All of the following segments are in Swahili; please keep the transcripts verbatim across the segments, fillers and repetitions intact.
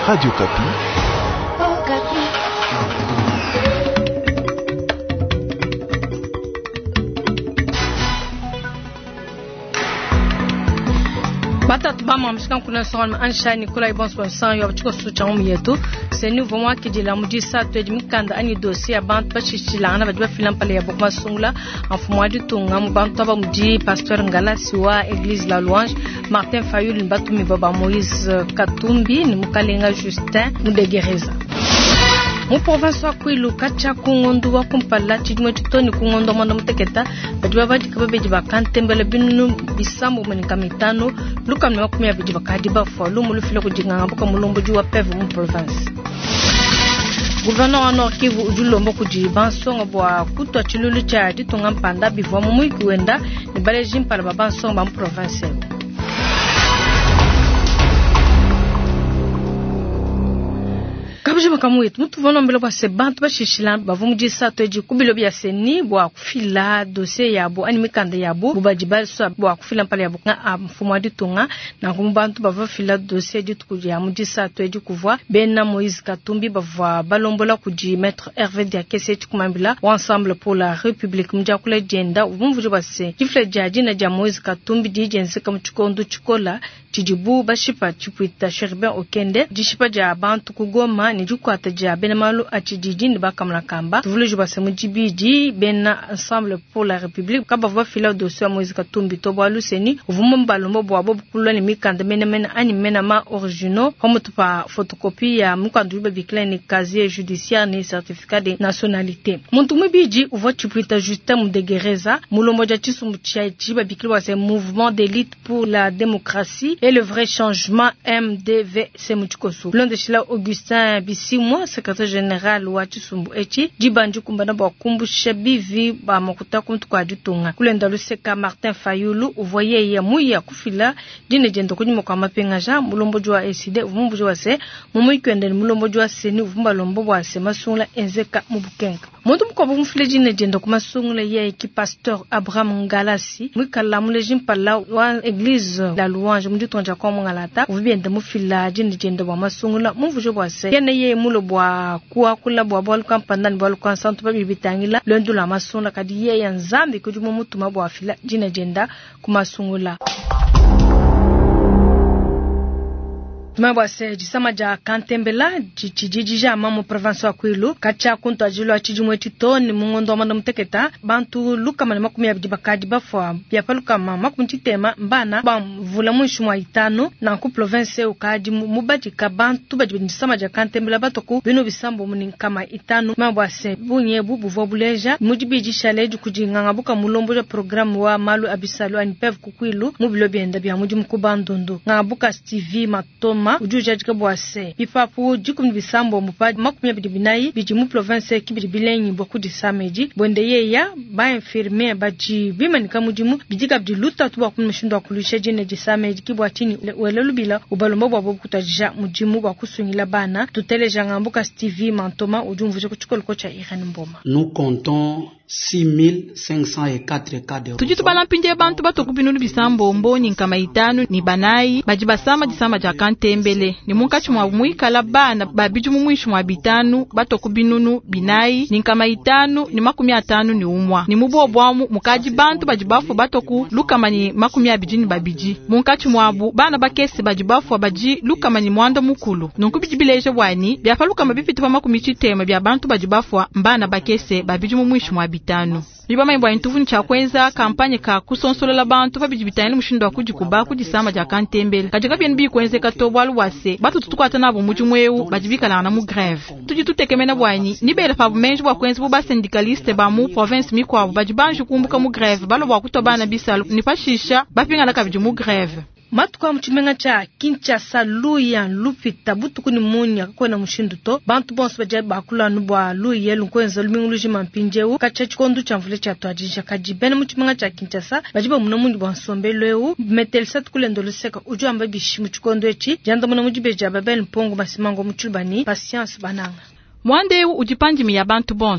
Radio Kapi. Oh, Kapi. Batatu bama mshika kuna sawa ansha Nicolas Ibonso san yo chiko su chamu yetu c'est nouveau moi qui dit la mudi sa to di mikanda ani dossier ya bantu bashishila na badiba filam pale ya bokma sungla en fumwa du tunga mu bantu ba mudi pasteur Ngala siwa église la Louange Martin Fayulu mbatu mi baba Moïse Katumbi ni mukalenga Justin mudegereza mu province wa Kwilu kacha kungondu wa kumpala chidimo chitoni kungondo manda muteketa badiba badi kabeji bakantembele binu bisambo menika mitano luka mwa kumya bidi bakadiba fo lu mulufile kujinga mboka mulombo juwa pevu mu province gouverneur wa Nord Kivu ujulombo kujiba songo bwa kutwa chilulu cha ditonga mpanda bivwa mu muikuenda ni bale jimpala baba songo mu province. Kabuje bakamuyetu mutu vono mbele kwa sebantu bashishila bavumuji sato eji kubilo bya seni bwa kufila dossier yabo ani mikanda yabo bubajibal so bwa kufila mpale yabo nga mfumo adi tunga na kumbantu bavafila dossier eji tukuji ya muji sato eji kuvwa Bena Moïse Katumbi bavwa balombola kuji maître Hervé Diakese eji kumambila ensemble pour la République mja kule jenda uvumvuji base kifle jaji na ja Moïse Katumbi di jense kama chukondu chukola chijibu bashipa chipuita Sherben Okende jishipa ja bantu kugoma ni juko ataja Bena malu achijiji ni bakamla kamba tuvule jubase mujibiji Bena ensemble pour la République kaba va fila dossier Moïse Katumbi tobo luseni uvumo mbalombo bwa bobu kulwa ni mikanda mena mena ani mena ma originaux comme tupa photocopie ya mukanda ube bikla ni casier judiciaire ni certificat de nationalité muntu mubiji uvo chipuita Justin mudegereza mulombo ja chisumuchia chiba bikla c'est mouvement d'élite pour la démocratie et le vrai changement M D V C Muchikosu l'un de Chila Augustin Bisimwa secrétaire général wa Chisumbu echi jibanju kumbana ba kumbusha bivi ba makuta kumtu kwa jutunga kulenda luseka Martin Fayulu uvoye ya muya kufila dine jendo kunyimo kwa mapenga ja mulombo jwa E C D uvumbu jwa se mumu kwende mulombo jwa seni uvumba lombo bwa se masungla enzeka mubukenga muntu mkobo mfile dine jendo kuma sungla ya eki pasteur Abraham Ngalasi mwikala mulejim pala wa église la Louange mjutonja kwa mngalata uviende mufila dine jendo bwa masungla muvujo bwa se yene ye mulo bwa kuwa kula bwa bwa kampanda bwa kwa santu ba bibitangila lendo la masungla kadi ye ya nzambi kujumu mutu mabwa fila dine jenda kuma sungula Mabwa se jisama ja kantembela jijiji ja mamu province wa Kwilu kacha kuntu ajilo achijumwe titoni mungondo amanda muteketa bantu luka mani makumi ya bidibakaji bafwa bia paluka mama kuntitema mbana ba mvula mwishu mwa itano na ku province ukaji mubajika bantu bajibindisama ja kantembela batoku bino bisambo muni kama itano mabwa se bunye bubu vobuleja mujibiji shaleju kujinganga buka mulombo ja programu wa malu abisalu anipev kukwilu mubilo bienda bia muji mkubandundu ngabuka Stevie Matoma ujuja jika bwase ipapu jikum bisambo mupaji makumya bidibinai biji mu province kibidibilenyi boku disameji bonde yeya ba infirmier baji bimanika mujimu bijika bidiluta tuba kumishindwa kulusha jine disameji kibwatini welelubila ubalombo bwa boku kutajja mujimu bwa kusunyila bana tuteleja ngambuka Stevie Mantoma ujumvuje kuchukolo kocha Irene Mboma. Nous comptons six mille cinq cent quatre cas de tujitu balampinje bantu batokubinulu bisambo mboni nkama itanu ni banai bajibasama disama ja kantembele ni munkachi mwa mwikala bana babiju mumwishu mwa bitanu batokubinunu binai ni nkama itanu ni makumi atanu ni umwa ni mubobwamu mukaji bantu bajibafu batoku lukamani makumi abijini babiji munkachi mwabu bana bakese bajibafu baji lukamani mwanda mukulu nunkubijibileje bwani byafaluka mabifitu pa makumi chitema bya bantu bajibafu mbana bakese babiju mumwishu mwa bitanu Bibama imbo intuvu ncha kwenza kampanye ka kusonsolola bantu babijibitani mushindo wa kujikuba kujisama ja kantembele kajika bien bi kwenze katobwa luwase batu tutukwata nabo mujumweu bajibika na mu grève tuji tutekemena bwanyi nibele pa bumenji bwa kwenze buba syndicaliste ba mu province mikwa bajibanju kumbuka mu grève balo bwa kutobana bisalu nipashisha bapinga na kabiju mu grève Matuka mchimenga cha Kinshasa luya lupita butukuni munya kwena mushinduto bantu bonse baje bakula nubwa luya lunkwenza luminguluji mampinjeu kacha chikondu cha mvule cha twajisha kajibene mchimenga cha Kinshasa bajiba muna mundi bwansombe metelsa tukulendo luseka uju amba bishimu chikondu echi janda muna mujibeja babel mpongo masimango mchulbani patience bananga Mwande ujipanjimi ya bantu bonso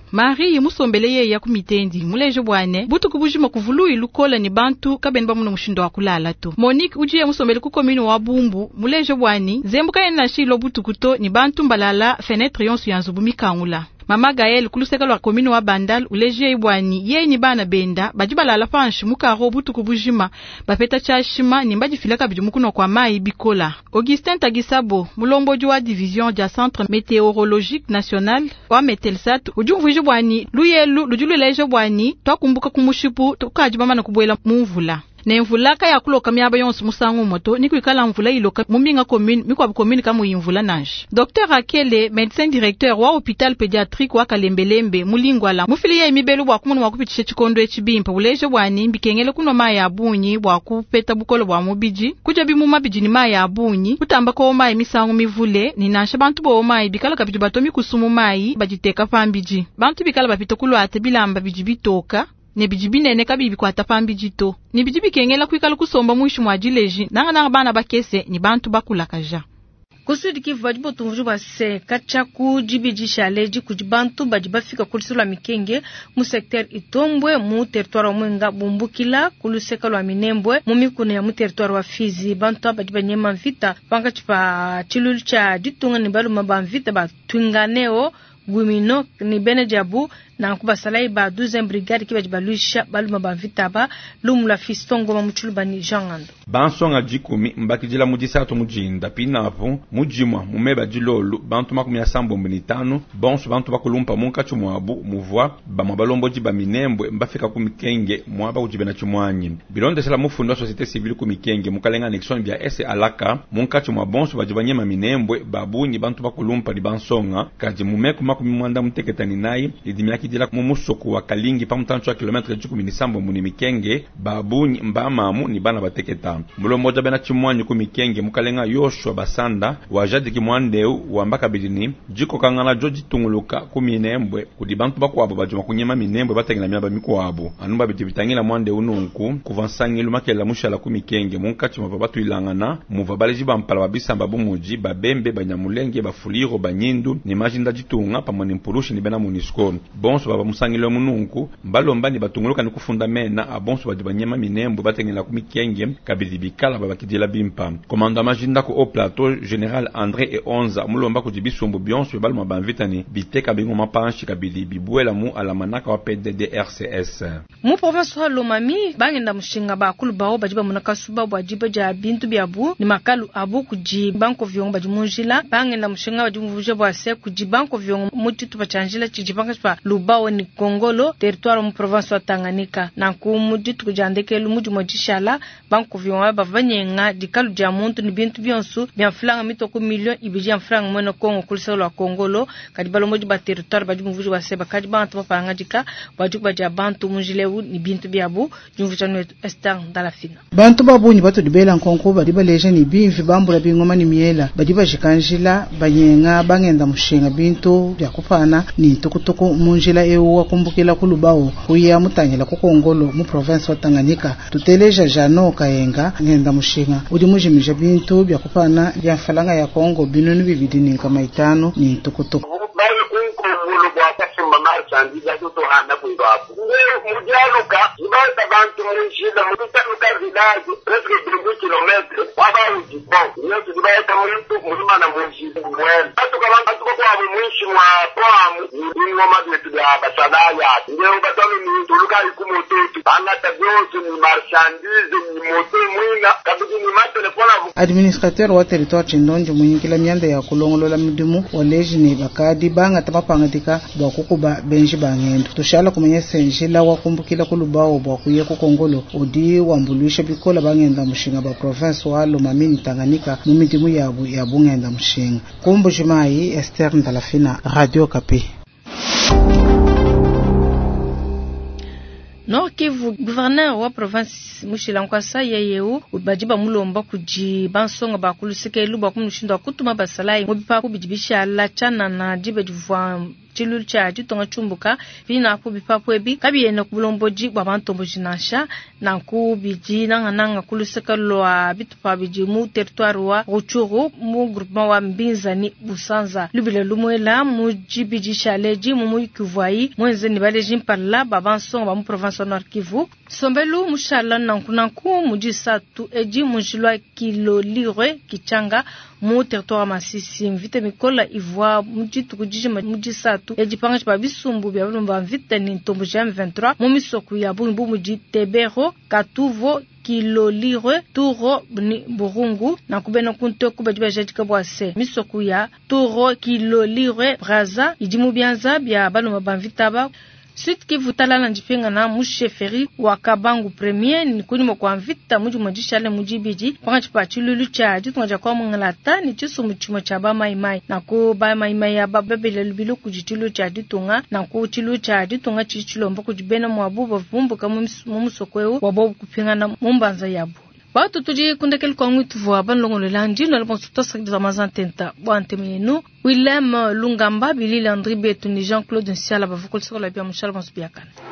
Marie musombele ye ya kumitendi muleje bwane butu kubujima kuvulu ilukola ni bantu kabeni bamuno mushindo wakulala to. Monique ujiye musombele ku komini wa Bumbu muleje bwani zembuka yena shilo butu kuto ni bantu mbalala fenetre yonsu yanzubu mikangula. Mama Gael kuluseka lwa komini wa Bandal uleje ibwani ye ni bana benda bajibala la panshi mukaro butu kubujima bapeta chashima ni mbaji filaka bijumukuno kwa mai bikola. Augustin Tagisabo mulomboji wa division ja centre météorologique national wa Metelsat ujumvuji bwani luyelu lujulu leje bwani twakumbuka kumushipu tukajibama na kubwela mumvula. Ne mvula ka yakuloka myaba yonse musangu moto ni kwikala mvula iloka muminga commune mikwa commune kama yimvula nanshi. Docteur Akele médecin directeur wa hôpital pédiatrique wa Kalembelembe mulingwala mufilia imibelu bwa kumunu wakupitisha chikondo echibimpa uleje bwani mbikengele kuno maya abunyi bwa kupeta bukolo bwa mubiji kuja bimuma bijini maya abunyi kutamba ko maya misangu mivule ni nansha bantu bo maya bikala kapiju batomi kusumu maya bajiteka pambiji bantu bikala bapita kulwate bilamba bijibitoka ne bijibine ne kabibi kwa tapambi jito ni bijibi kengela kwikala kusomba mwishu mwa jileji nanga nanga bana bakese ni bantu bakula kaja kusudi kivajibo tumvuju base kachaku jibijisha leji kujibantu bajibafika kulisula mikenge mu secteur Itombwe mu territoire wa Mwenga Bumbukila kuluseka lwa Minembwe mu mikuna ya mu territoire wa Fizi bantu bajibanyema mvita panga chipa chilulu cha ditunga ni balu mabamvita batunganeo Gumino ni Benejabu na kuba salai ba douzième brigade kiba jibalusha baluma bamvita ba lumula fistongo ba muchuluba ni jangando bansonga jikumi mbakijila mujisatu mujinda pinapo mujimwa mumeba jilolu bantu makumi ya sambo mbinitanu bonsu bantu bakulumpa munka chumwabu muvwa ba mabalombo jiba Minembwe mbafika kumikenge mwaba ujibena chumwanyi bilonde sala mufundo société civile kumikenge mukalenga annexion bya ese alaka munka chumwa bonsu bajibanyema Minembwe babunyi bantu bakulumpa ni bansonga kaji mumeku makumi mwanda muteketani nayi idimyaki dila mumusoko wa Kalingi pa mtancho wa kilometre jikumi ni sambo muni mikenge babunyi mbamamu ni bana bateketa mulomboja bena chimwanyi kumikenge mukalenga Yoshua Basanda wajadi kimwandeu wambaka bidini jiko kangana joji tunguluka kuminembwe kudi bantu bakwabo bajuma kunyema Minembwe batengela myaba mikwabo anumba bitibitangila mwande ununku kuvansangilu makela mushala kumikenge munkati mabatu ilangana muva baleji bampala babisamba bumuji babembe banyamulenge bafuliro banyindu ni majinda jitunga pamoni mpurushi ni bena Munisco bonso baba musangilo mununku mbalomba ni batunguluka ni kufunda mena abonso badibanyema Minembwe batengela kumikenge kabidi bikala baba kidila bimpa komanda majinda ko au plateau général André et onze mulomba ko dibisombo bionso balma banvitani biteka bingo mapanshi kabidi bibwela mu alamanaka wa P D D R C S mu province wa Lomami bangenda mushinga ba kulubao bajiba munaka suba bwajiba ja bintu byabu ni makalu abu kuji banko vyongo bajimunjila bangenda mushinga bajimuvuje bwase kuji banko vyongo mutitu bachanjila chijibanga pa lubao ni Kongolo territoire mu province wa Tanganyika na ku mujitu kujandeke lumuju mojishala banko vyongo bavanyenga dikalu ja muntu ni bintu byonsu bya franga mitoko million ibiji franga mweno Kongo kulisa lwa Kongolo kadibalo moji ba territoire bajimuvuje bwase bakadi bantu bapanga dika bajuba ja bantu munjilewu ni bintu byabu jumvuja no Esther Dalafina bantu babunyi batu dibela nkonko badiba leje ni bimvi bambula bingoma ni miela badiba jikanjila banyenga bangenda mushinga bintu bya kupana ni tukutuku munjila eu wakumbukila kulubao kuya mutanyela ku Kongolo mu province wa Tanganyika tuteleja jano kayenga ngenda mushinga udi mujimija bintu bya kupana bya falanga ya Kongo binunu bibidini kama itano ni tukutuku sandiza toto hana kundo hapo leo mujaluka ibata bantu mshida mutaluka village presque deux kilomètres waba ujibon leo tubaita mtu mulima na mjiji mwene watu kama watu kwa mwishi mwa kwamu ni ngoma yetu ya basadaya leo batano ni tuluka ikumototo banga tabioto ni marchandise ni moto mwina kabidi ni matelefona administrateur wa territoire Chindonjo mwinkila myanda ya kulongolola midimu waleji ni bakadi banga tapapangatika bakukuba benji bangendo tushala kumenya senjila wakumbukila kulubao bwa kuye ku Kongolo odi wambulisha bikola bangenda mushinga ba province wa Lomami Tanganyika mu midimu yabu yabungenda mushinga kumbu jimayi Esther Ndalafina Radio Kapi. Nord Kivu gouverneur wa province mushila nkwasa yeyeu bajiba mulomba kuji bansonga bakulusike luba kumushindo kutuma basalai mubipa kubijibisha la chana na jibe divwa chilulu cha ditonga chumbuka vina ku bipapo ebi kabiyene kubulomboji bwa bantombo jinasha nanku biji nanga nanga kuluseka lwa bitupa biji mu territoire wa Ruchuru mu groupement wa Mbinzani Busanza lubile lumwela mu jibiji chaleji mu mukivwai mwenze ni baleji parla babanso ba mu province Nord Kivu sombelu mushala nanku nanku mujisatu eji mujilwa kilo lire kichanga mu territoire Masisi mvite mikola ivwa mujitu kujijima mujisatu ejipanga chipa bisumbu bya bulumba mvite ni ntombo ja M vingt-trois mu misoku ya bumbu mujitebero katuvo kilo lire turo ni burungu na kubena kunto kubajiba jajika bwase misoku ya turo kilo lire braza ijimu byanza bya balumba bamvitaba Suite Kivu talala njipinga na musheferi wa Kabangu premier ni kunimo kwa mvita muji mojishale mujibiji kwa chipa chululu cha jitu ngaja kwa mngalata ni chisu mchimo cha ba mai mai na ku ba mai mai ya ba bebele lubilu kujichulu cha ditunga na ku chilu cha ditunga chichilombo kujibena mwabuba vumbu kama mumusokweu wabobu kupinga na mumbanza yabu Batu tuji kundekel kwa mwitu vwa ban longo lelanji na lupon suta sakdi za mazan tenta bwante menu Willem Lungamba Billy Landry Betu ni Jean-Claude Nsiala bavukul sikola bia mshal bonsu biakan